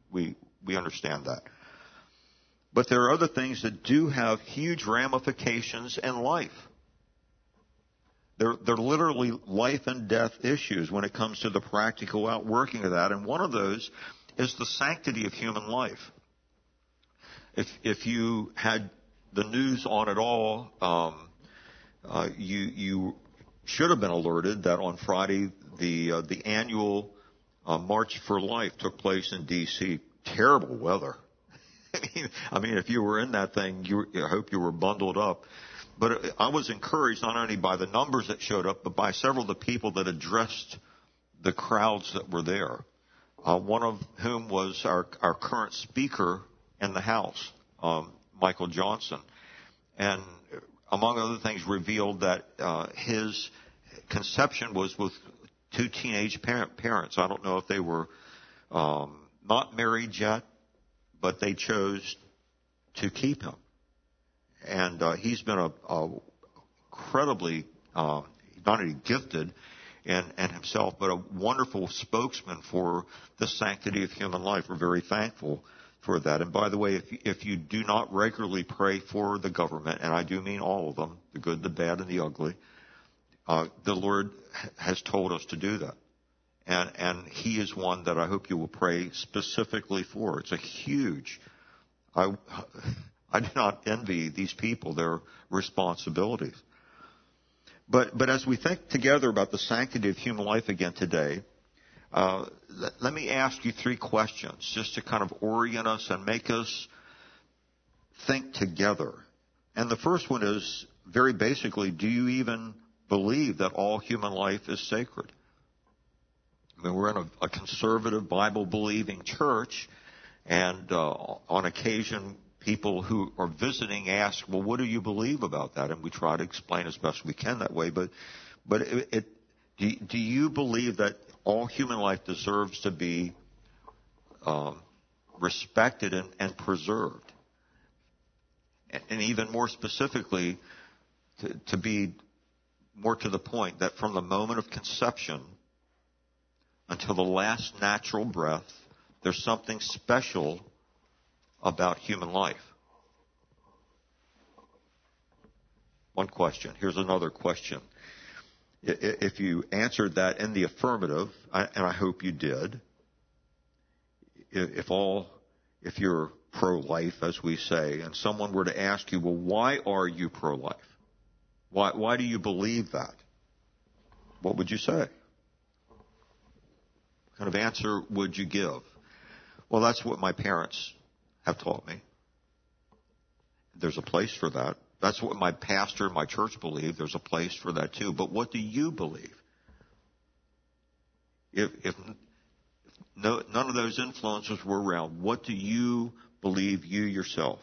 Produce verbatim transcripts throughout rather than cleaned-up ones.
We, we understand that. But there are other things that do have huge ramifications in life. They're, they're literally life and death issues when it comes to the practical outworking of that. And one of those is the sanctity of human life. If, if you had the news on at all, um, uh, you, you should have been alerted that on Friday the, uh, the annual uh, March for Life took place in D C. Terrible weather. I mean, I mean, if you were in that thing, you, I hope you were bundled up. But I was encouraged not only by the numbers that showed up, but by several of the people that addressed the crowds that were there. Uh, one of whom was our, our current speaker in the House, um, Michael Johnson. And among other things, revealed that uh, his conception was with two teenage parent, parents. I don't know if they were um, not married yet, but they chose to keep him. And uh, he's been a, a incredibly, uh, not only gifted in, in himself, but a wonderful spokesman for the sanctity of human life. We're very thankful for that. And by the way, if, if you do not regularly pray for the government, and I do mean all of them, the good, the bad, and the ugly, uh, the Lord has told us to do that. And, and he is one that I hope you will pray specifically for. It's a huge, I, I do not envy these people, their responsibilities. But, but as we think together about the sanctity of human life again today, uh, let, let me ask you three questions just to kind of orient us and make us think together. And the first one is very basically, do you even believe that all human life is sacred? I mean, we're in a, a conservative, Bible-believing church, and uh, on occasion, people who are visiting ask, well, what do you believe about that? And we try to explain as best we can that way. But but it, it, do, do you believe that all human life deserves to be um, respected and, and preserved? And, and even more specifically, to, to be more to the point, that from the moment of conception until the last natural breath, there's something special about human life. One question. Here's another question. If you answered that in the affirmative, and I hope you did, if all, if you're pro-life, as we say, and someone were to ask you, well, why are you pro-life? Why, why do you believe that? What would you say? What kind of answer would you give? Well, that's what my parents have taught me. There's a place for that. That's what my pastor and my church believe. There's a place for that too. But what do you believe? If, if no, none of those influences were around, what do you believe you yourself?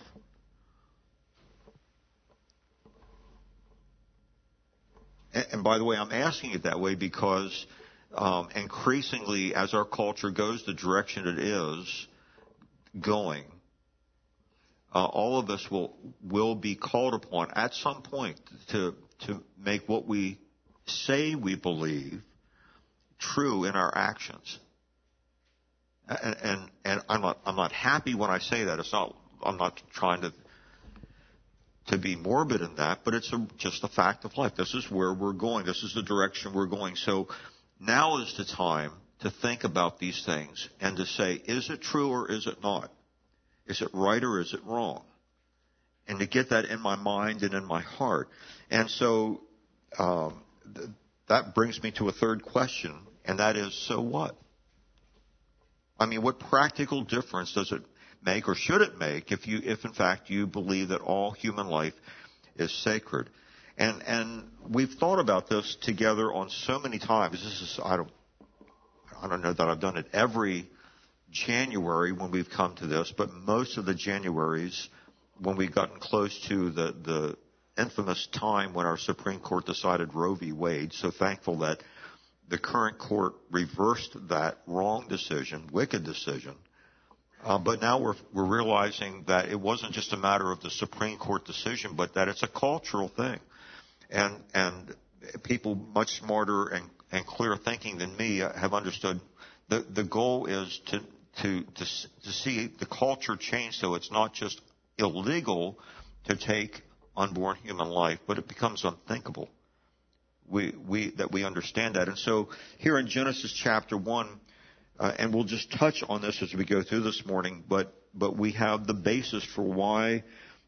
And, and by the way, I'm asking it that way because um, increasingly, as our culture goes the direction it is going, Uh, all of us will will be called upon at some point to to make what we say we believe true in our actions. And and, and I'm not I'm not happy when I say that. It's not I'm not trying to to be morbid in that, but it's a, just a fact of life. This is where we're going. This is the direction we're going. So now is the time to think about these things and to say, is it true or is it not? Is it right or is it wrong? And to get that in my mind and in my heart. And so um, th- that brings me to a third question, and that is, so what? I mean, what practical difference does it make, or should it make, if you, if in fact you believe that all human life is sacred? And and we've thought about this together on so many times. This is I don't I don't know that I've done it every January when we've come to this, but most of the Januaries when we've gotten close to the, the infamous time when our Supreme Court decided Roe v. Wade. So thankful that the current court reversed that wrong decision, wicked decision. Uh, but now we're, we're realizing that it wasn't just a matter of the Supreme Court decision, but that it's a cultural thing. And, and people much smarter and, and clearer thinking than me have understood the, the goal is to to, to, to see the culture change so it's not just illegal to take unborn human life, but it becomes unthinkable. We, we, that we understand that. And so here in Genesis chapter one, uh, and we'll just touch on this as we go through this morning, but, but we have the basis for why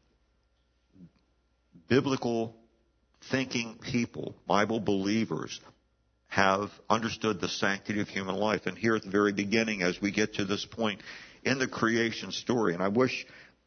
biblical thinking people, Bible believers, have understood the sanctity of human life. And here at the very beginning, as we get to this point in the creation story, and I wish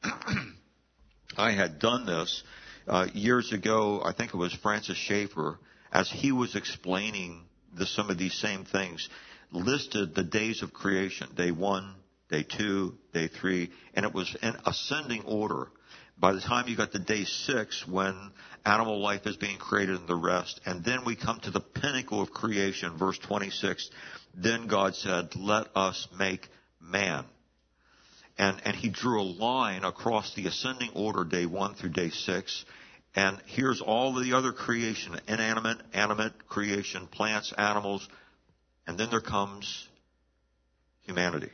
I had done this uh, years ago. I think it was Francis Schaeffer, as he was explaining the, some of these same things, listed the days of creation, day one, day two, day three, and it was in ascending order. By the time you got to day six, when animal life is being created and the rest, and then we come to the pinnacle of creation, verse twenty-six, then God said, let us make man. And, and he drew a line across the ascending order, day one through day six, and here's all the other creation, inanimate, animate creation, plants, animals, and then there comes humanity.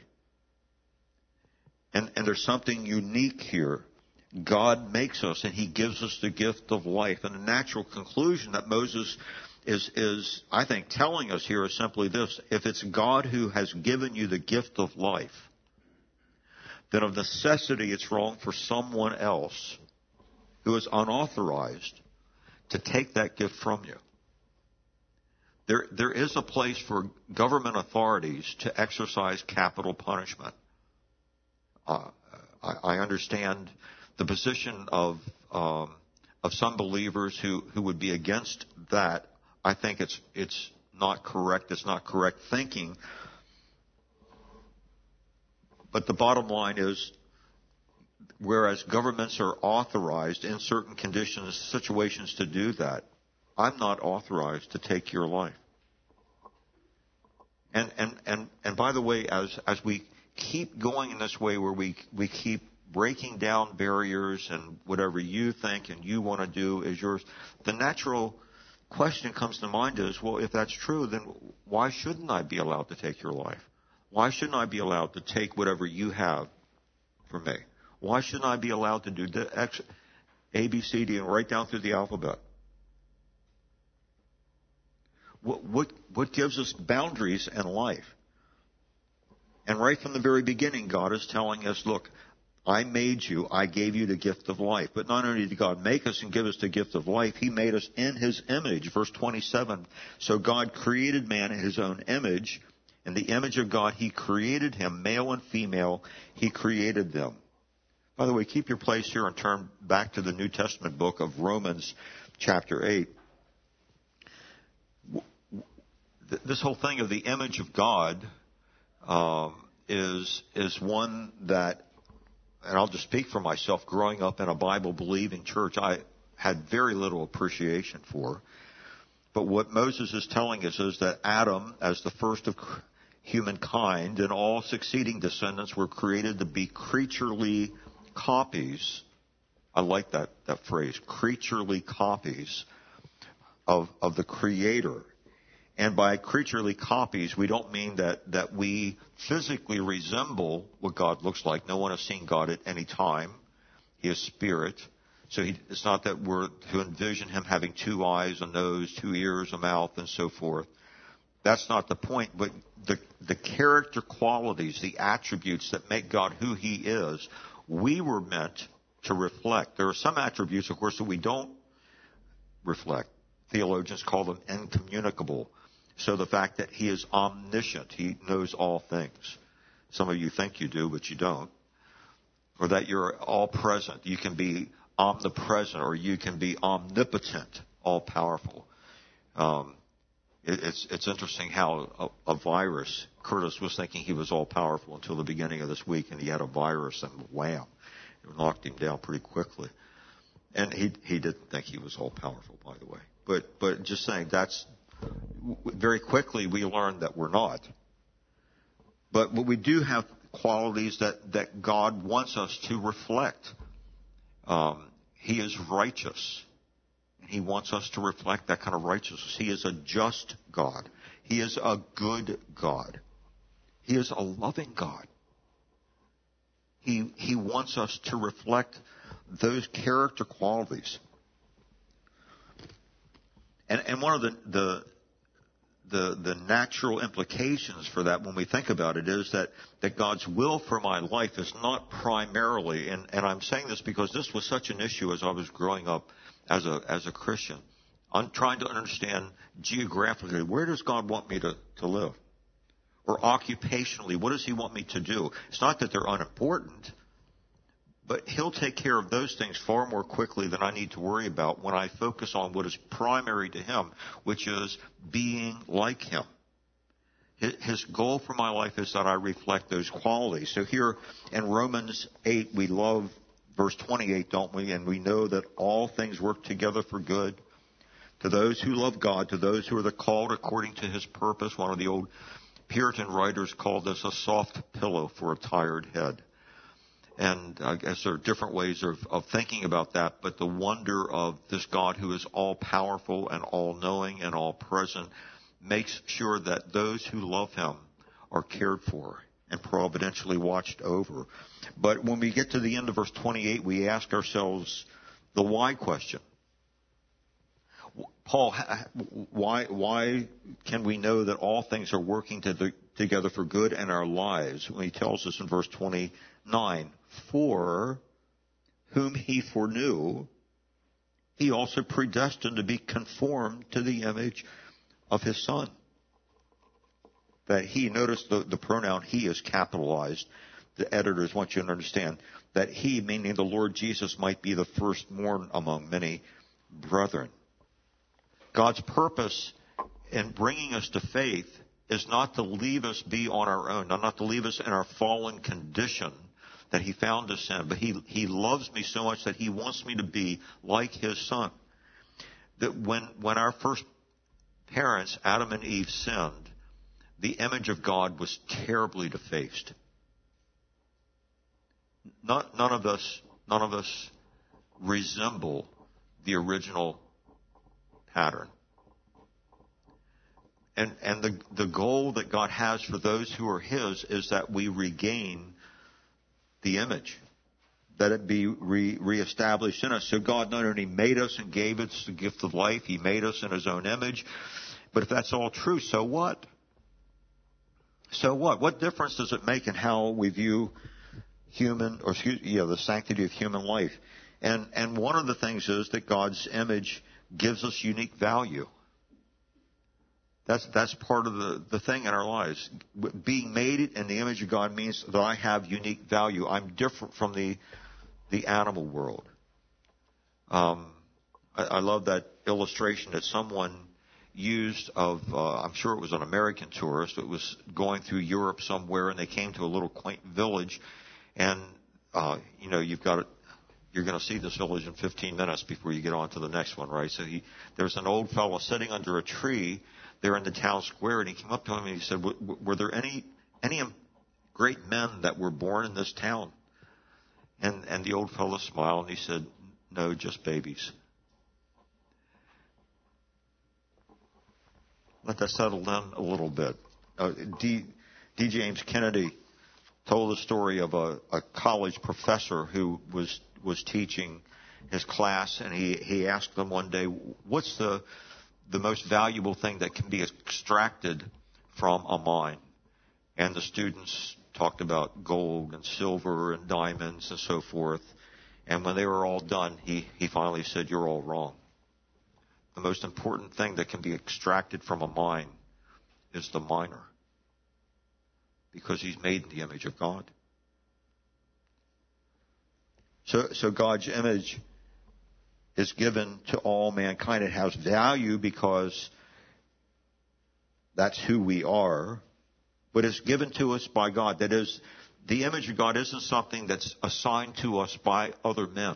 And, and there's something unique here. God makes us, and he gives us the gift of life. And the natural conclusion that Moses is, is, I think, telling us here is simply this. If it's God who has given you the gift of life, then of necessity it's wrong for someone else who is unauthorized to take that gift from you. There, there is a place for government authorities to exercise capital punishment. Uh, I, I understand the position of um, of some believers who, who would be against that. I think it's it's not correct. It's not correct thinking. But the bottom line is, whereas governments are authorized in certain conditions, situations to do that, I'm not authorized to take your life. And and and and by the way, as as we keep going in this way, where we we keep breaking down barriers and whatever you think and you want to do is yours, the natural question comes to mind is, well, if that's true, then why shouldn't I be allowed to take your life? Why shouldn't I be allowed to take whatever you have from me? Why shouldn't I be allowed to do the X, A, B, C, D, and right down through the alphabet? What, what, what gives us boundaries in life? And right from the very beginning, God is telling us, look, I made you, I gave you the gift of life. But not only did God make us and give us the gift of life, he made us in his image. Verse twenty-seven, so God created man in his own image. In the image of God, he created him, male and female, he created them. By the way, keep your place here and turn back to the New Testament book of Romans chapter eight. This whole thing of the image of God um, is is one that, and I'll just speak for myself, growing up in a Bible-believing church, I had very little appreciation for. But what Moses is telling us is that Adam, as the first of humankind, and all succeeding descendants were created to be creaturely copies. I like that, that phrase, creaturely copies of, of the Creator. And by creaturely copies, we don't mean that, that we physically resemble what God looks like. No one has seen God at any time. He is spirit. So he, it's not that we're to envision him having two eyes, a nose, two ears, a mouth, and so forth. That's not the point. But the, the character qualities, the attributes that make God who he is, we were meant to reflect. There are some attributes, of course, that we don't reflect. Theologians call them incommunicable. So the fact that he is omniscient, he knows all things. Some of you think you do, but you don't. Or that you're all present. You can be omnipresent, or you can be omnipotent, all powerful. Um, it, it's it's interesting how a, a virus, Curtis was thinking he was all powerful until the beginning of this week, and he had a virus, and wham, it knocked him down pretty quickly. And he he didn't think he was all powerful, by the way. But but just saying, that's very quickly we learned that we're not. But we do have qualities that, that God wants us to reflect. Um, he is righteous. And he wants us to reflect that kind of righteousness. He is a just God. He is a good God. He is a loving God. he, he wants us to reflect those character qualities. And, and one of the, the, the, the natural implications for that when we think about it is that, that God's will for my life is not primarily, and, and I'm saying this because this was such an issue as I was growing up as a, as a Christian. I'm trying to understand geographically, where does God want me to, to live? Or occupationally, what does he want me to do? It's not that they're unimportant, but he'll take care of those things far more quickly than I need to worry about when I focus on what is primary to him, which is being like him. His goal for my life is that I reflect those qualities. So here in Romans eight, we love verse twenty-eight, don't we? And we know that all things work together for good to those who love God, to those who are the called according to his purpose. One of the old Puritan writers called this a soft pillow for a tired head. And I guess there are different ways of, of thinking about that, but the wonder of this God who is all-powerful and all-knowing and all-present makes sure that those who love him are cared for and providentially watched over. But when we get to the end of verse twenty-eight, we ask ourselves the why question. Paul, why why can we know that all things are working to the, together for good in our lives? When he tells us in verse twenty-nine, for whom he foreknew, he also predestined to be conformed to the image of his Son. That he, notice the, the pronoun he is capitalized. The editors want you to understand that he, meaning the Lord Jesus, might be the firstborn among many brethren. God's purpose in bringing us to faith is not to leave us be on our own, not to leave us in our fallen condition that he found us in, but he, he loves me so much that he wants me to be like his Son. That when, when our first parents, Adam and Eve, sinned, the image of God was terribly defaced. Not, none of us, none of us resemble the original pattern. And, and the, the goal that God has for those who are his is that we regain the image, that it be re, reestablished in us. So God not only made us and gave us the gift of life, he made us in his own image. But if that's all true, so what? So what? What difference does it make in how we view human, or excuse, yeah, the sanctity of human life? And, and one of the things is that God's image gives us unique value. That's, that's part of the, the thing in our lives. Being made in the image of God means that I have unique value. I'm different from the, the animal world. Um, I, I love that illustration that someone used of, uh, I'm sure it was an American tourist that was going through Europe somewhere, and they came to a little quaint village, and, uh, you know, you've got to, you're going to see this village in fifteen minutes before you get on to the next one, right? So he, there's an old fellow sitting under a tree there in the town square, and he came up to him and he said, were there any, any great men that were born in this town? And, and the old fellow smiled and he said, no, just babies. Let that settle down a little bit. Uh, D, D. James Kennedy told the story of a, a college professor who was was teaching his class, and he, he asked them one day, what's the the most valuable thing that can be extracted from a mine? And the students talked about gold and silver and diamonds and so forth. And when they were all done, he, he finally said, you're all wrong. The most important thing that can be extracted from a mine is the miner, because he's made in the image of God. So, so God's image is given to all mankind. It has value because that's who we are, but it's given to us by God. That is, the image of God isn't something that's assigned to us by other men.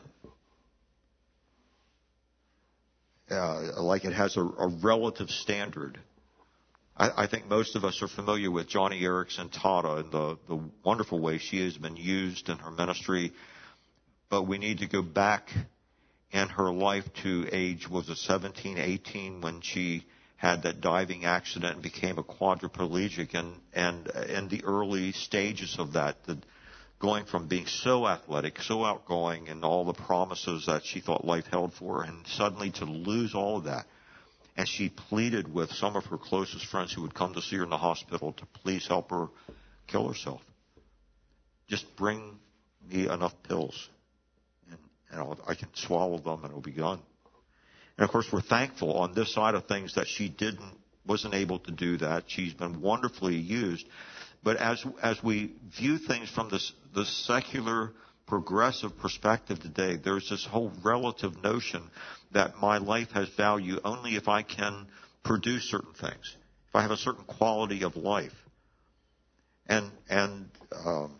Uh, like it has a, a relative standard. I, I think most of us are familiar with Johnny Erickson Tata and the, the wonderful way she has been used in her ministry. But we need to go back in her life to age, was it seventeen, eighteen, when she had that diving accident and became a quadriplegic. And, and in the early stages of that, the, going from being so athletic, so outgoing, and all the promises that she thought life held for her, and suddenly to lose all of that. And she pleaded with some of her closest friends who would come to see her in the hospital to please help her kill herself. Just bring me enough pills, and, and I'll, I can swallow them, and it'll be gone. And of course, we're thankful on this side of things that she didn't, wasn't able to do that. She's been wonderfully used. But as as we view things from this the secular progressive perspective today, there's this whole relative notion that my life has value only if I can produce certain things, if I have a certain quality of life. And and um,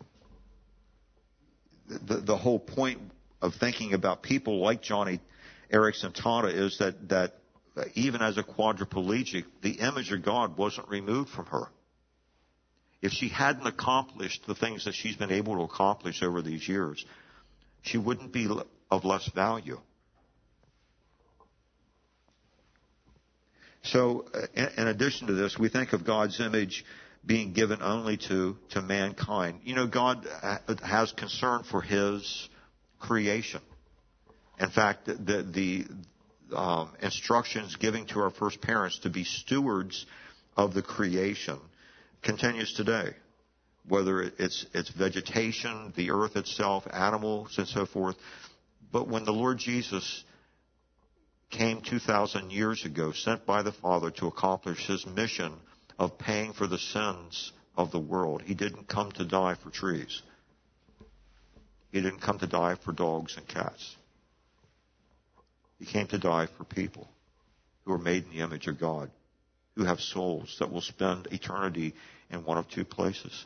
the the whole point of thinking about people like Joni Eareckson Tada is that that even as a quadriplegic, the image of God wasn't removed from her. If she hadn't accomplished the things that she's been able to accomplish over these years, she wouldn't be of less value. So, in addition to this, we think of God's image being given only to, to mankind. You know, God has concern for His creation. In fact, the, the um, instructions given to our first parents to be stewards of the creation continues today, whether it's it's vegetation, the earth itself, animals, and so forth. But when the Lord Jesus came two thousand years ago, sent by the Father to accomplish His mission of paying for the sins of the world, He didn't come to die for trees. He didn't come to die for dogs and cats. He came to die for people who are made in the image of God, who have souls that will spend eternity in one of two places.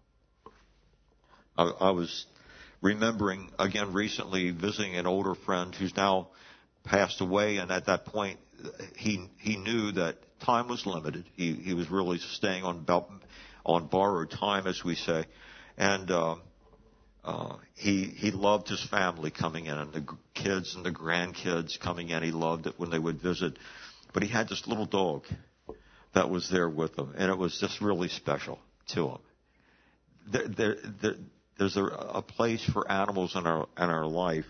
I, I was remembering, again, recently visiting an older friend who's now passed away, and at that point, he he knew that time was limited. He he was really staying on on borrowed time, as we say, and uh, uh, he he loved his family coming in, and the kids and the grandkids coming in. He loved it when they would visit, but he had this little dog that was there with him, and it was just really special to him. There, there, there, there's a, a place for animals in our in our life,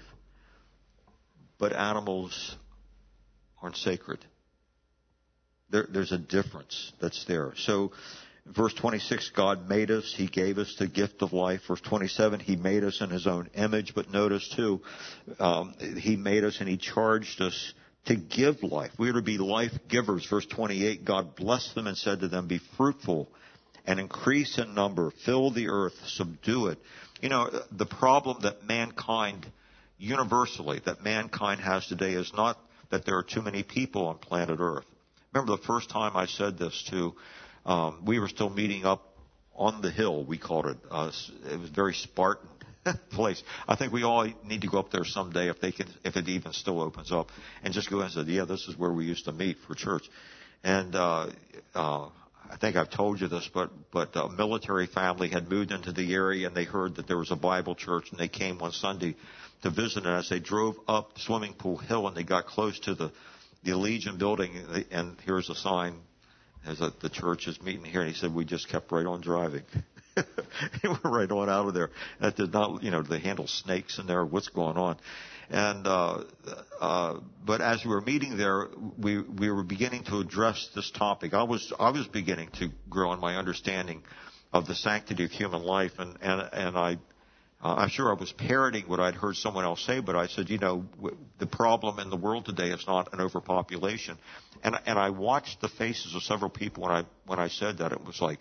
but animals aren't sacred. There, there's a difference that's there. So, verse twenty-six, God made us. He gave us the gift of life. Verse twenty-seven, He made us in His own image. But notice, too, um, He made us and He charged us to give life. We are to be life givers. Verse twenty-eight, God blessed them and said to them, be fruitful and increase in number, fill the earth, subdue it. You know, the problem that mankind, universally, that mankind has today is not that there are too many people on planet Earth. Remember the first time I said this to, um, we were still meeting up on the hill, we called it. Uh, it was very Spartan place. I think we all need to go up there someday if they can, if it even still opens up, and just go in and say, yeah, this is where we used to meet for church. And uh, uh, I think I've told you this, but but a military family had moved into the area, and they heard that there was a Bible church, and they came one Sunday to visit. And as they drove up Swimming Pool Hill, and they got close to the the Legion building, and here's a sign, as a, the church is meeting here, and he said, we just kept right on driving. They were right on out of there. That did not, you know, they handle snakes in there. What's going on? And uh, uh, but as we were meeting there, we we were beginning to address this topic. I was I was beginning to grow in my understanding of the sanctity of human life, and and and I. Uh, I'm sure I was parroting what I'd heard someone else say, but I said, you know, w- the problem in the world today is not an overpopulation. And and I watched the faces of several people when I when I said that. It was like,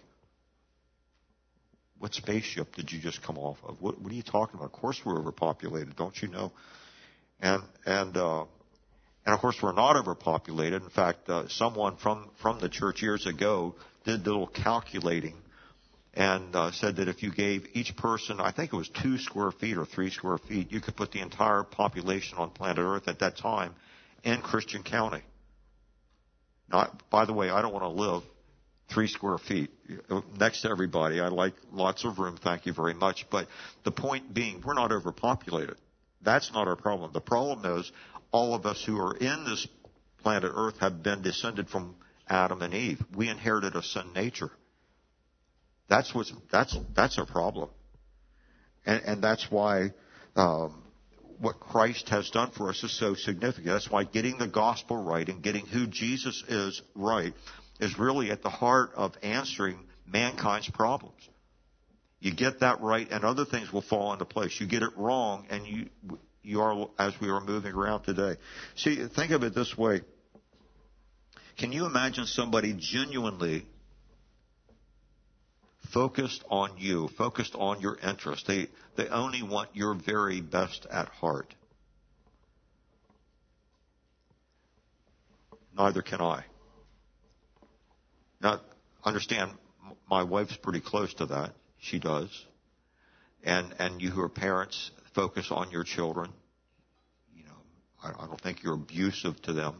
what spaceship did you just come off of? What, what are you talking about? Of course we're overpopulated, don't you know? And and uh, and of course we're not overpopulated. In fact, uh, someone from from the church years ago did a little calculating, and uh, said that if you gave each person, I think it was two square feet or three square feet, you could put the entire population on planet Earth at that time in Christian County. Now, by the way, I don't want to live three square feet next to everybody. I like lots of room, thank you very much. But the point being, we're not overpopulated. That's not our problem. The problem is all of us who are in this planet Earth have been descended from Adam and Eve. We inherited a sin nature. That's what's that's that's our problem. And, and that's why um, what Christ has done for us is so significant. That's why getting the gospel right and getting who Jesus is right is really at the heart of answering mankind's problems. You get that right, and other things will fall into place. You get it wrong, and you you are, as we are moving around today. See, think of it this way. Can you imagine somebody genuinely focused on you, focused on your interest? They they only want your very best at heart. Neither can I. Now, understand, my wife's pretty close to that. She does. And and you who are parents, focus on your children. You know, I, I don't think you're abusive to them.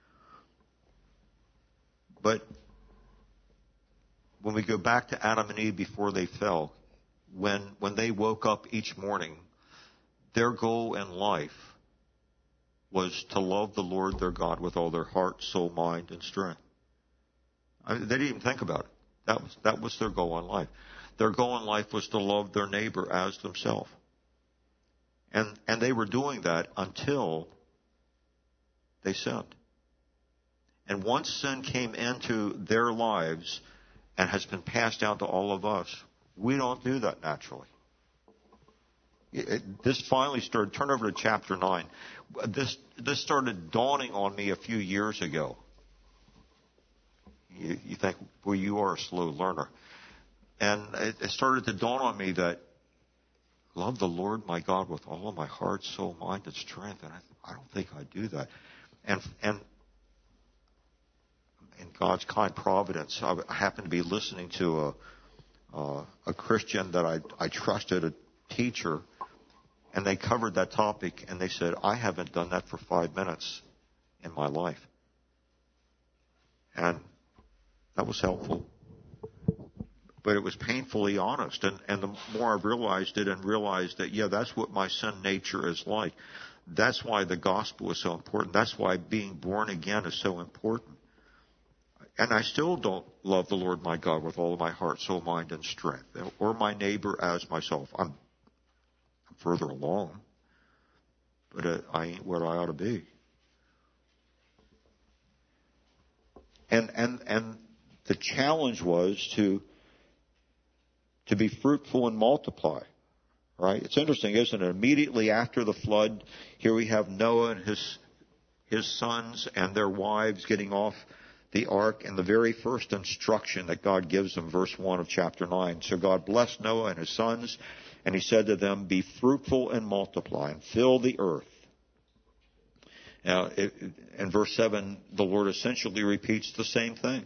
But when we go back to Adam and Eve before they fell, when when they woke up each morning, their goal in life was to love the Lord their God with all their heart, soul, mind, and strength. I mean, they didn't even think about it. That was that was their goal in life. Their goal in life was to love their neighbor as themselves. And and they were doing that until they sinned. And once sin came into their lives and has been passed down to all of us, we don't do that naturally. It, this finally started, turn over to chapter nine. This, this started dawning on me a few years ago. You, you think, well, you are a slow learner. And it, it started to dawn on me that love the Lord my God with all of my heart, soul, mind, and strength. And I, I don't think I do that. And, and in God's kind providence, I happened to be listening to a, uh, a Christian that I, I trusted, a teacher, and they covered that topic, and they said, I haven't done that for five minutes in my life. And that was helpful. But it was painfully honest. And, and the more I realized it and realized that, yeah, that's what my sin nature is like. That's why the gospel is so important. That's why being born again is so important. And I still don't love the Lord my God with all of my heart, soul, mind, and strength, or my neighbor as myself. I'm, I'm further along, but uh, I ain't where I ought to be. And and and the challenge was to to be fruitful and multiply. Right? It's interesting, isn't it? Immediately after the flood, here we have Noah and his his sons and their wives getting off the ark, and the very first instruction that God gives them, verse one of chapter nine. So God blessed Noah and his sons, and he said to them, be fruitful and multiply, and fill the earth. Now, it, in verse seven, the Lord essentially repeats the same thing.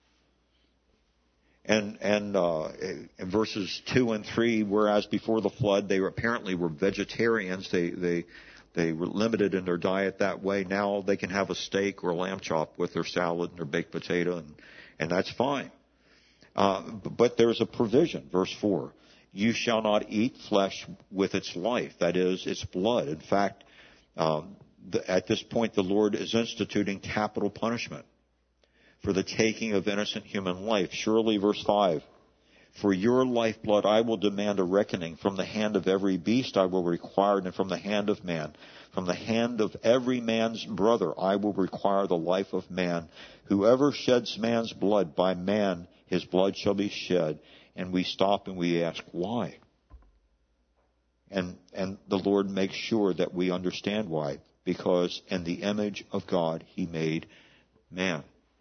And, and uh, in verses two and three, whereas before the flood they were, apparently were vegetarians, they, they They were limited in their diet that way. Now they can have a steak or a lamb chop with their salad and their baked potato, and, and that's fine. Uh, but there's a provision, verse four. You shall not eat flesh with its life, that is, its blood. In fact, um, the, at this point the Lord is instituting capital punishment for the taking of innocent human life. Surely, verse five, for your lifeblood I will demand a reckoning. From the hand of every beast I will require it, and from the hand of man. From the hand of every man's brother I will require the life of man. Whoever sheds man's blood, by man his blood shall be shed. And we stop and we ask, why? And, and the Lord makes sure that we understand why. Because in the image of God he made man.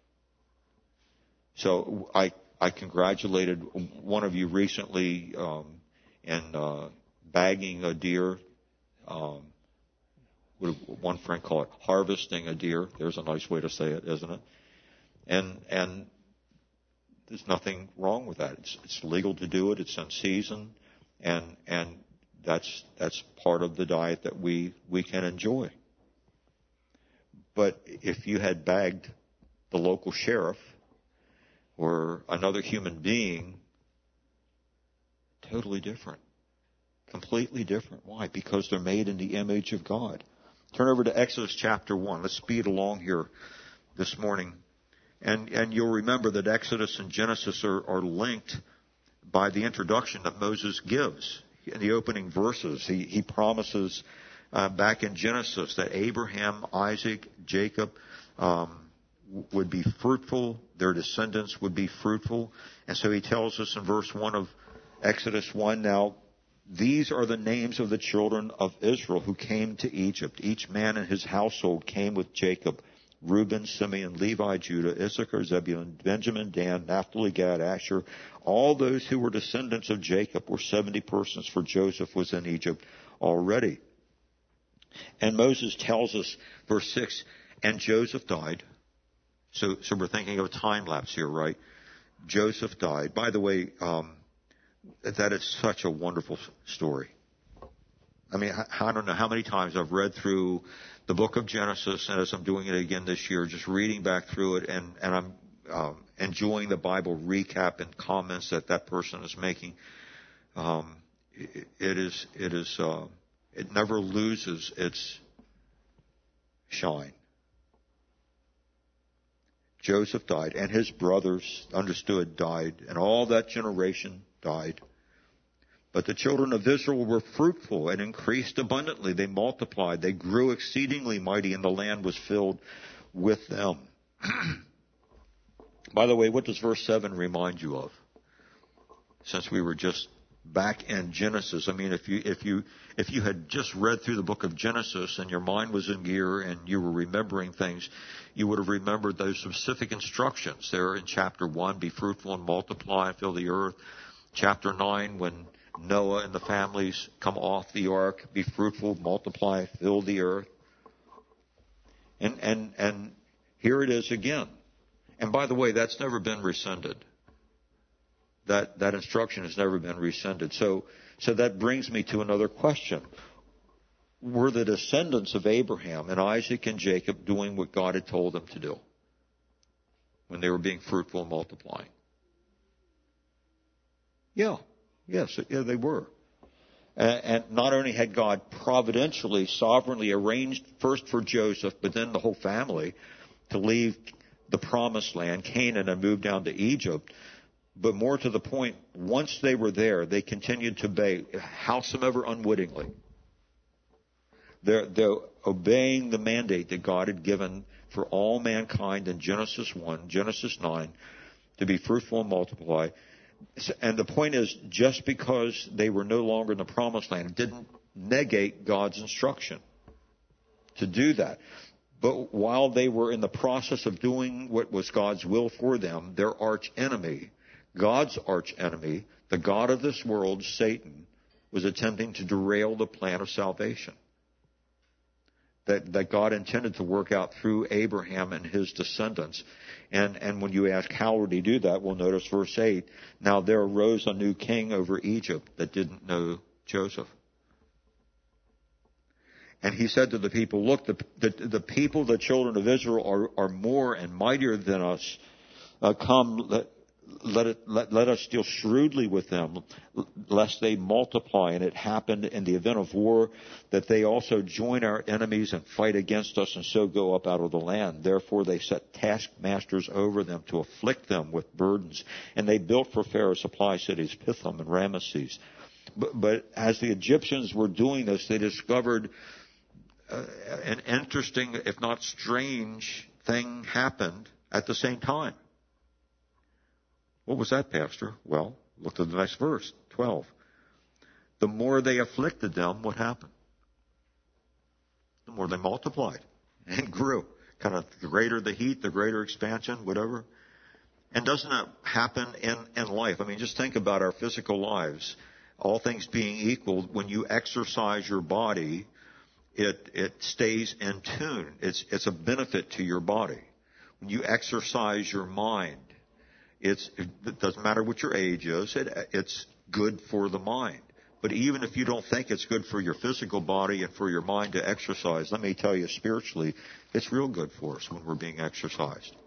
So I... I congratulated one of you recently um, in uh, bagging a deer. Um, one friend called it harvesting a deer. There's a nice way to say it, isn't it? And and there's nothing wrong with that. It's, it's legal to do it. It's in season, and and that's that's part of the diet that we we can enjoy. But if you had bagged the local sheriff or another human being, totally different. Completely different. Why? Because they're made in the image of God. Turn over to Exodus chapter one. Let's speed along here this morning. And and you'll remember that Exodus and Genesis are, are linked by the introduction that Moses gives. in the opening verses, he, he promises uh, back in Genesis that Abraham, Isaac, Jacob um, would be fruitful, their descendants would be fruitful. And so he tells us in verse one of Exodus one, now these are the names of the children of Israel who came to Egypt. Each man in his household came with Jacob: Reuben, Simeon, Levi, Judah, Issachar, Zebulun, Benjamin, Dan, Naphtali, Gad, Asher. All those who were descendants of Jacob were seventy persons, for Joseph was in Egypt already. And Moses tells us, verse six, and Joseph died. So, so we're thinking of a time lapse here, right? Joseph died. By the way, um, that is such a wonderful story. I mean, I, I don't know how many times I've read through the book of Genesis, and as I'm doing it again this year, just reading back through it, and, and I'm um, enjoying the Bible recap and comments that that person is making. Um, it, it is, it is, uh, it never loses its shine. Joseph died, and his brothers, understood, died, and all that generation died. But the children of Israel were fruitful and increased abundantly. They multiplied. They grew exceedingly mighty, and the land was filled with them. By the way, what does verse seven remind you of? Since we were just back in Genesis, I mean, if you if you if you had just read through the book of Genesis and your mind was in gear and you were remembering things, you would have remembered those specific instructions there in chapter one: be fruitful and multiply and fill the earth. Chapter nine, when Noah and the families come off the ark, be fruitful, multiply, fill the earth. And and and here it is again. And by the way, that's never been rescinded. That that instruction has never been rescinded. So so that brings me to another question. Were the descendants of Abraham and Isaac and Jacob doing what God had told them to do when they were being fruitful and multiplying? Yeah. Yes, yeah, they were. And not only had God providentially, sovereignly arranged first for Joseph, but then the whole family to leave the promised land, Canaan, and move down to Egypt, but more to the point, once they were there, they continued to obey, howsoever unwittingly. They're, they're obeying the mandate that God had given for all mankind in Genesis one, Genesis nine, to be fruitful and multiply. And the point is, just because they were no longer in the promised land, it didn't negate God's instruction to do that. But while they were in the process of doing what was God's will for them, their arch enemy, God's arch enemy, the God of this world, Satan, was attempting to derail the plan of salvation that, that God intended to work out through Abraham and his descendants. And, and when you ask how would he do that, we'll notice verse eight. Now there arose a new king over Egypt that didn't know Joseph. And he said to the people, look, the, the, the people, the children of Israel are, are more and mightier than us. Uh, come, let, let, it, let, let us deal shrewdly with them, lest they multiply. And it happened in the event of war that they also join our enemies and fight against us and so go up out of the land. Therefore they set taskmasters over them to afflict them with burdens. And they built for Pharaoh supply cities, Pithom and Ramesses. But, but as the Egyptians were doing this, they discovered uh, an interesting, if not strange, thing happened at the same time. What was that, Pastor? Well, look at the next verse, twelve. The more they afflicted them, what happened? The more they multiplied and grew. Kind of the greater the heat, the greater expansion, whatever. And doesn't that happen in, in life? I mean, just think about our physical lives. All things being equal, when you exercise your body, it, it stays in tune. It's, it's a benefit to your body. When you exercise your mind, It's, it doesn't matter what your age is, it, it's good for the mind. But even if you don't think it's good for your physical body and for your mind to exercise, let me tell you spiritually, it's real good for us when we're being exercised.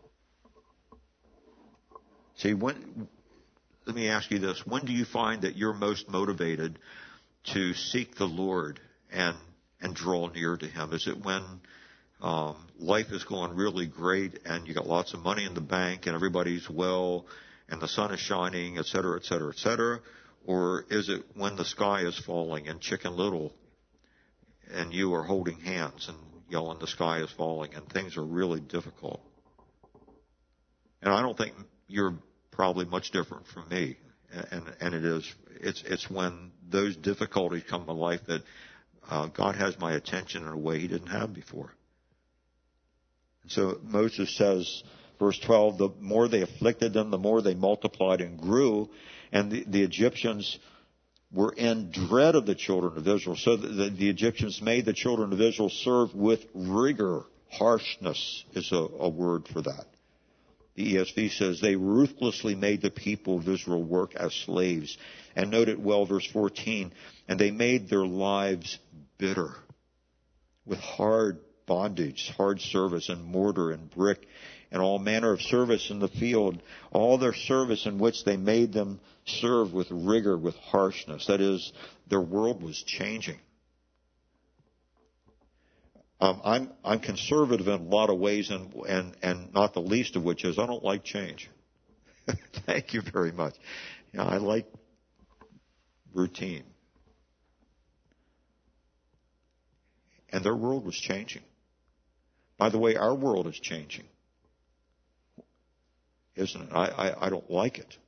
See, when, let me ask you this. When do you find that you're most motivated to seek the Lord and, and draw near to Him? Is it when Um, life is going really great and you got lots of money in the bank and everybody's well and the sun is shining, et cetera, et cetera, et cetera? Or is it when the sky is falling in Chicken Little and you are holding hands and yelling the sky is falling and things are really difficult? And I don't think you're probably much different from me. And, and it is, it's, it's when those difficulties come to life that uh, God has my attention in a way he didn't have before. And so Moses says, verse twelve, the more they afflicted them, the more they multiplied and grew. And the, the Egyptians were in dread of the children of Israel. So the, the, the Egyptians made the children of Israel serve with rigor. Harshness is a, a word for that. The E S V says they ruthlessly made the people of Israel work as slaves. And note it well, verse fourteen, and they made their lives bitter with hard bondage, hard service, and mortar and brick, and all manner of service in the field, all their service in which they made them serve with rigor, with harshness. That is, their world was changing. Um, I'm I'm conservative in a lot of ways, and and and not the least of which is I don't like change. Thank you very much. You know, I like routine, and their world was changing. By the way, our world is changing, isn't it? I I, I don't like it.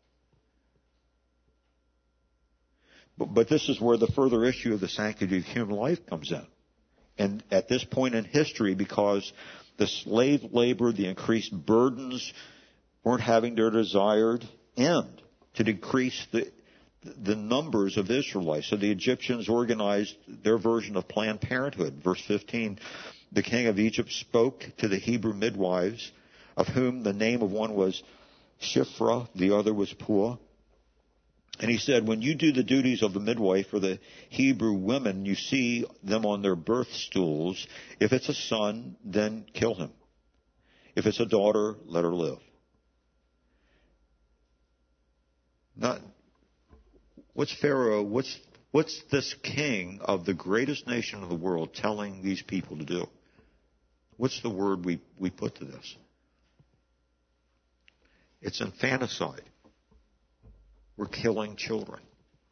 But, but this is where the further issue of the sanctity of human life comes in. And at this point in history, because the slave labor, the increased burdens weren't having their desired end to decrease the, the numbers of Israelites. So the Egyptians organized their version of Planned Parenthood. Verse fifteen, the king of Egypt spoke to the Hebrew midwives, of whom the name of one was Shiphrah, the other was Puah. And he said, when you do the duties of the midwife for the Hebrew women, you see them on their birth stools. If it's a son, then kill him. If it's a daughter, let her live. Not, what's Pharaoh, what's, what's this king of the greatest nation in the world telling these people to do? What's the word we, we put to this? It's infanticide. We're killing children.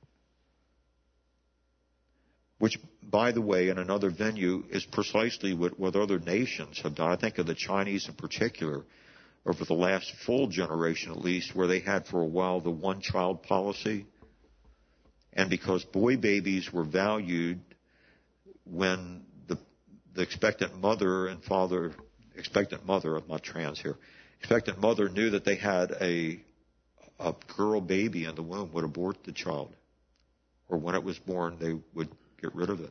Which, by the way, in another venue is precisely what, what other nations have done. I think of the Chinese in particular, over the last full generation at least, where they had for a while the one-child policy. And because boy babies were valued when the, the expectant mother and father, expectant mother, I'm not trans here, expectant mother knew that they had a a girl baby in the womb, would abort the child. Or when it was born, they would get rid of it.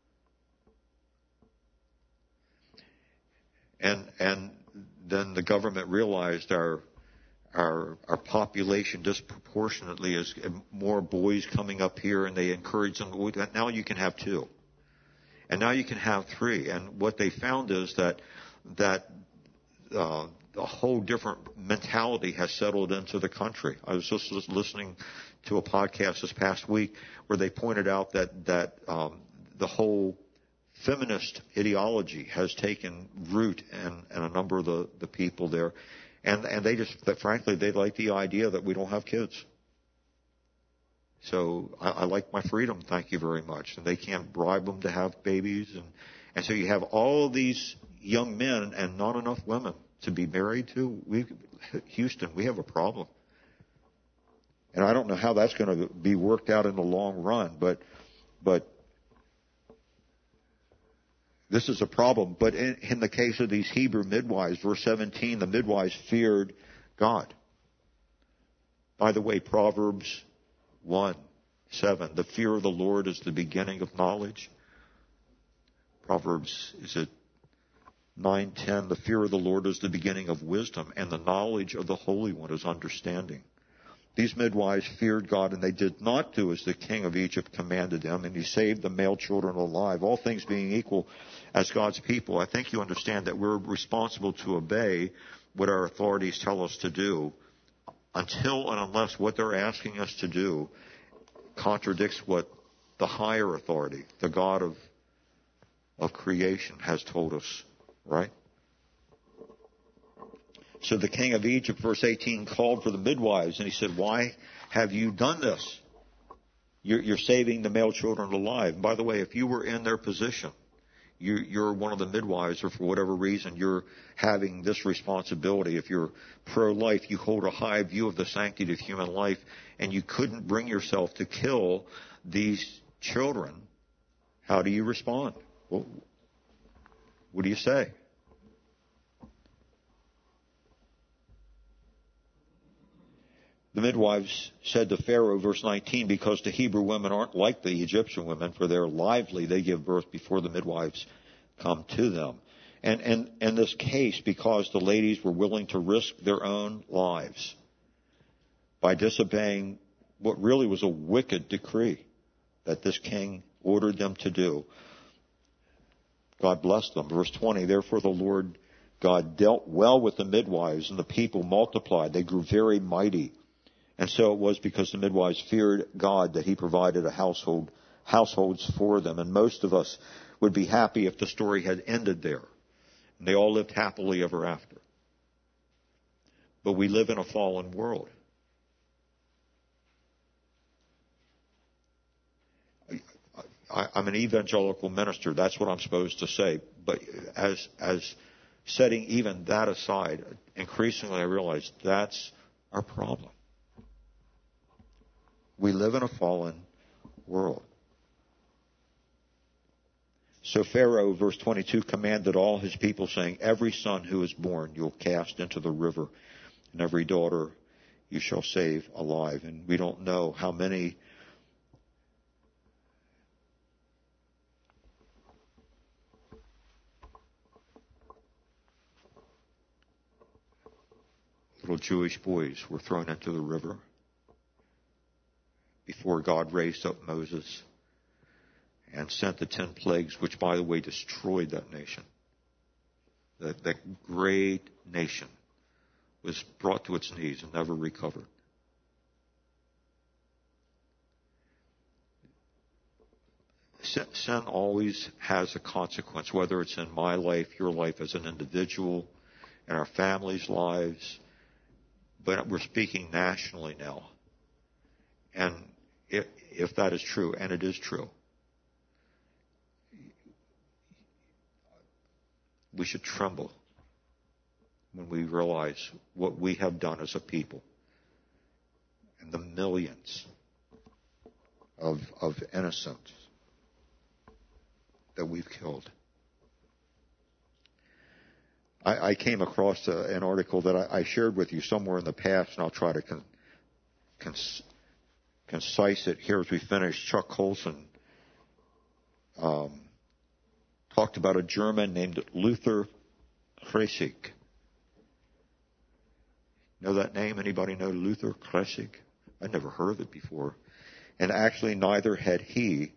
And and then the government realized our our our population disproportionately is more boys coming up here, and they encourage them. Now you can have two, and now you can have three. And what they found is that that uh, a whole different mentality has settled into the country. I was just listening to a podcast this past week where they pointed out that that um, the whole feminist ideology has taken root in, in a number of the, the people there, and and they just that frankly they like the idea that we don't have kids. So I, I like my freedom, thank you very much. And they can't bribe them to have babies, and and so you have all these young men and not enough women to be married to. We, Houston, we have a problem. And I don't know how that's going to be worked out in the long run, but but this is a problem. But in, in the case of these Hebrew midwives, verse seventeen, the midwives feared God. By the way, Proverbs one seven, the fear of the Lord is the beginning of knowledge. Proverbs, is it nine ten, the fear of the Lord is the beginning of wisdom, and the knowledge of the Holy One is understanding. These midwives feared God, and they did not do as the king of Egypt commanded them, and he saved the male children alive. All things being equal, as God's people, I think you understand that we're responsible to obey what our authorities tell us to do until and unless what they're asking us to do contradicts what the higher authority, the God of, of creation, has told us. Right? So the king of Egypt, verse eighteen, called for the midwives, and he said, why have you done this? You're, you're saving the male children alive. And by the way, if you were in their position, you, you're one of the midwives, or for whatever reason you're having this responsibility. If you're pro-life, you hold a high view of the sanctity of human life, and you couldn't bring yourself to kill these children. How do you respond? Well, what do you say? The midwives said to Pharaoh, verse nineteen, because the Hebrew women aren't like the Egyptian women, for they're lively. They give birth before the midwives come to them. And in and, and this case, because the ladies were willing to risk their own lives by disobeying what really was a wicked decree that this king ordered them to do, God blessed them. Verse twenty, therefore the Lord God dealt well with the midwives, and the people multiplied. They grew very mighty. And so it was because the midwives feared God that he provided a household, households for them. And most of us would be happy if the story had ended there. And they all lived happily ever after. But we live in a fallen world. I, I'm an evangelical minister. That's what I'm supposed to say. But as, as setting even that aside, increasingly I realize that's our problem. We live in a fallen world. So Pharaoh, verse twenty-two, commanded all his people, saying, every son who is born you'll cast into the river, and every daughter you shall save alive. And we don't know how many little Jewish boys were thrown into the river before God raised up Moses and sent the ten plagues, which, by the way, destroyed that nation. That, that great nation was brought to its knees and never recovered. Sin, sin always has a consequence, whether it's in my life, your life as an individual, in our families' lives, but we're speaking nationally now. And if, if that is true, and it is true, we should tremble when we realize what we have done as a people and the millions of, of innocents that we've killed. I, I came across a, an article that I, I shared with you somewhere in the past, and I'll try to con, cons, concise it here as we finish. Chuck Colson um, talked about a German named Luther Kressig. Know that name? Anybody know Luther Kressig? I'd never heard of it before. And actually neither had he.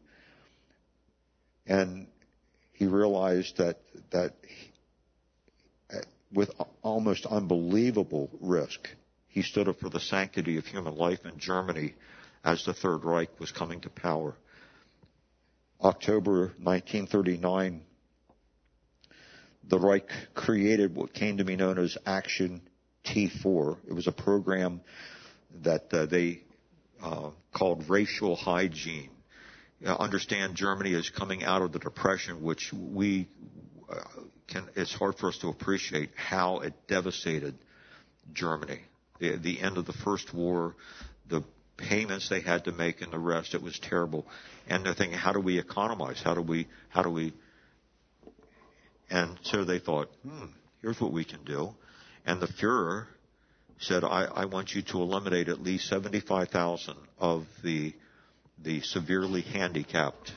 And he realized that that he, with almost unbelievable risk, he stood up for the sanctity of human life in Germany as the Third Reich was coming to power. October nineteen thirty-nine, the Reich created what came to be known as Action T four. It was a program that uh, they uh, called racial hygiene. Uh, understand Germany is coming out of the Depression, which we uh, can, it's hard for us to appreciate how it devastated Germany. The, the end of the First War, the payments they had to make and the rest, it was terrible. And they're thinking, how do we economize? How do we, how do we, and so they thought, hmm, here's what we can do. And the Fuhrer said, I, I want you to eliminate at least seventy-five thousand of the the severely handicapped.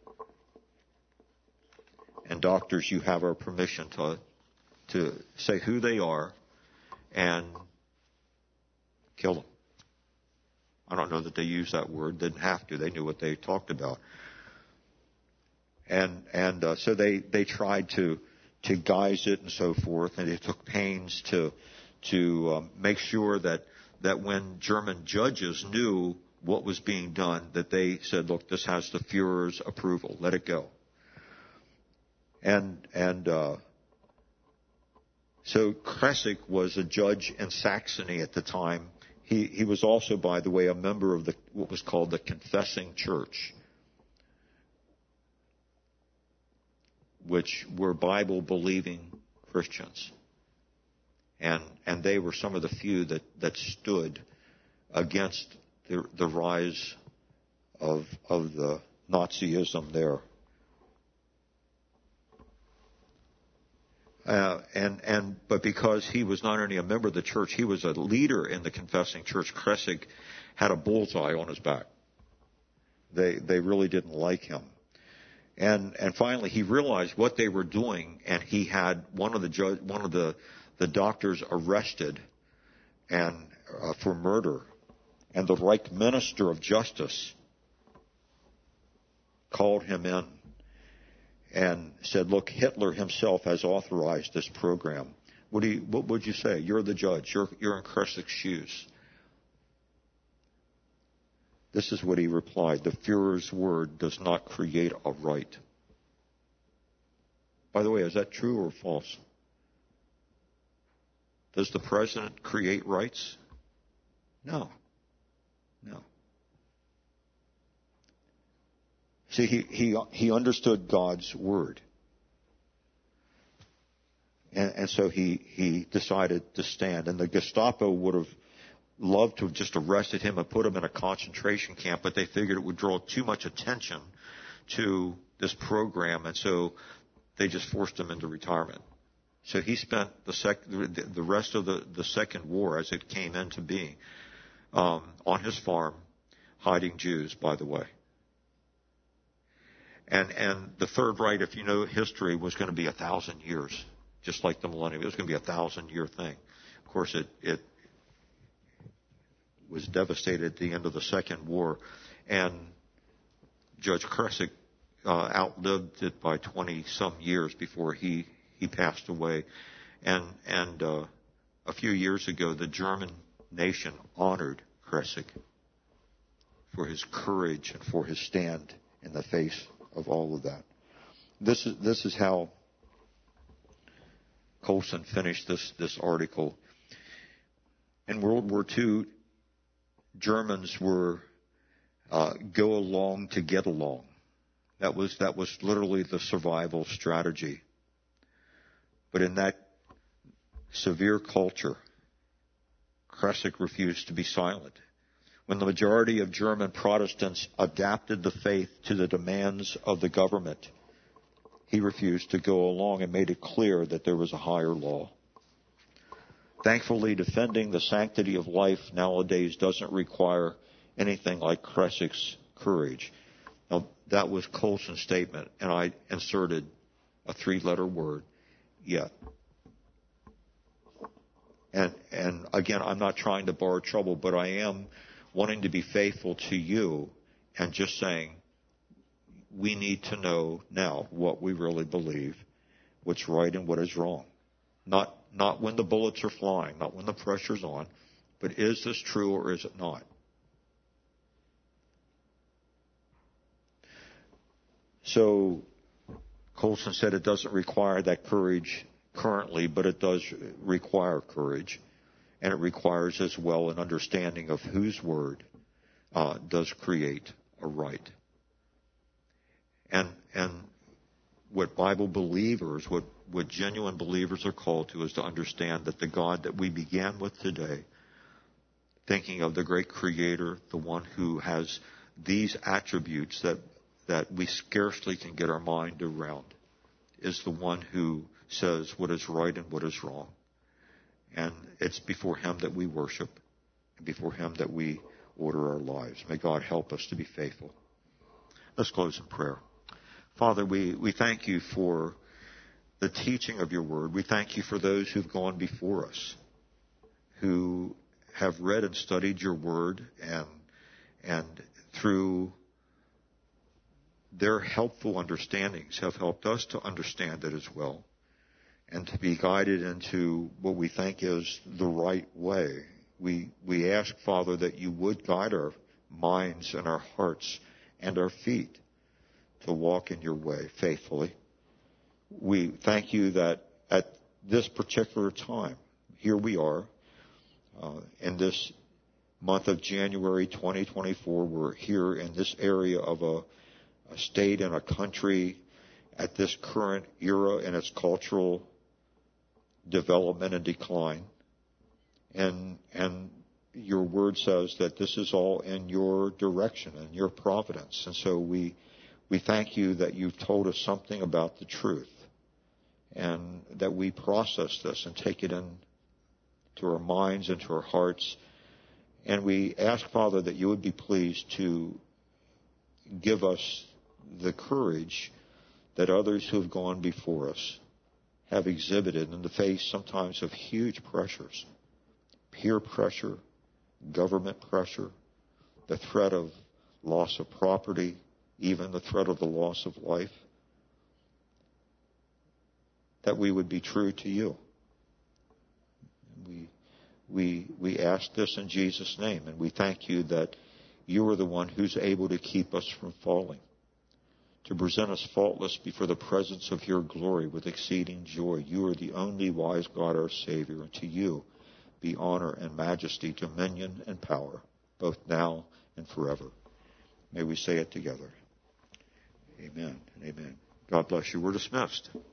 And doctors, you have our permission to to say who they are and kill them. I don't know that they used that word. Didn't have to. They knew what they talked about. And and uh, so they, they tried to to guise it and so forth, and they took pains to to um, make sure that that when German judges knew what was being done, that they said, look, this has the Fuhrer's approval. Let it go. And and uh, so Kressig was a judge in Saxony at the time. he, he was also, by the way, a member of the what was called the Confessing Church, which were Bible-believing Christians. And and they were some of the few that, that stood against the, the rise of of the Nazism there. Uh, and and but because he was not only a member of the church, he was a leader in the Confessing Church. Kressig had a bullseye on his back. They they really didn't like him. And and finally, he realized what they were doing, and he had one of the judge, one of the the doctors arrested, and uh, for murder. And the Reich Minister of Justice called him in and said, "Look, Hitler himself has authorized this program. What do you, what would you say? You're the judge. You're you're in Kressik's shoes." This is what he replied: "The Führer's word does not create a right." By the way, is that true or false? Does the president create rights? No. No. See, he, he, he understood God's word. And, and so he, he decided to stand. And the Gestapo would have loved to have just arrested him and put him in a concentration camp, but they figured it would draw too much attention to this program, and so they just forced him into retirement. So he spent the, sec, the, the rest of the, the Second War, as it came into being, um, on his farm, hiding Jews, by the way. And and the Third Reich, if you know history, was going to be a thousand years, just like the millennium. It was going to be a thousand-year thing. Of course, it it was devastated at the end of the Second War, and Judge Kressig uh, outlived it by twenty-some years before he, he passed away. And and uh, a few years ago, the German nation honored Kressig for his courage and for his stand in the face of all of that. This is this is how Colson finished this this article. In World War Two, Germans were uh, go along to get along. That was that was literally the survival strategy. But in that severe culture, Kressig refused to be silent. When the majority of German Protestants adapted the faith to the demands of the government, he refused to go along and made it clear that there was a higher law. Thankfully, defending the sanctity of life nowadays doesn't require anything like Kressik's courage. Now, that was Colson's statement, and I inserted a three-letter word, yet. And, and again, I'm not trying to borrow trouble, but I am wanting to be faithful to you and just saying we need to know now what we really believe, what's right and what is wrong. Not not when the bullets are flying, not when the pressure's on, but is this true or is it not? So Colson said it doesn't require that courage currently, but it does require courage. And it requires as well an understanding of whose word uh, does create a right. And and what Bible believers, what, what genuine believers are called to is to understand that the God that we began with today, thinking of the great Creator, the one who has these attributes that, that we scarcely can get our mind around, is the one who says what is right and what is wrong. And it's before Him that we worship, and before Him that we order our lives. May God help us to be faithful. Let's close in prayer. Father, we, we thank you for the teaching of your word. We thank you for those who've gone before us, who have read and studied your word, and and through their helpful understandings have helped us to understand it as well, and to be guided into what we think is the right way. We we ask, Father, that you would guide our minds and our hearts and our feet to walk in your way faithfully. We thank you that at this particular time, here we are uh, in this month of January twenty twenty-four. We're here in this area of a, a state and a country at this current era in its cultural development and decline. And, and your word says that this is all in your direction and your providence. And so we, we thank you that you've told us something about the truth, and that we process this and take it in to our minds and to our hearts. And we ask, Father, that you would be pleased to give us the courage that others who have gone before us have exhibited in the face sometimes of huge pressures, peer pressure, government pressure, the threat of loss of property, even the threat of the loss of life, that we would be true to you. We, we, we ask this in Jesus' name, and we thank you that you are the one who's able to keep us from falling, to present us faultless before the presence of your glory with exceeding joy. You are the only wise God, our Savior, and to you be honor and majesty, dominion and power, both now and forever. May we say it together. Amen and amen. God bless you. We're dismissed.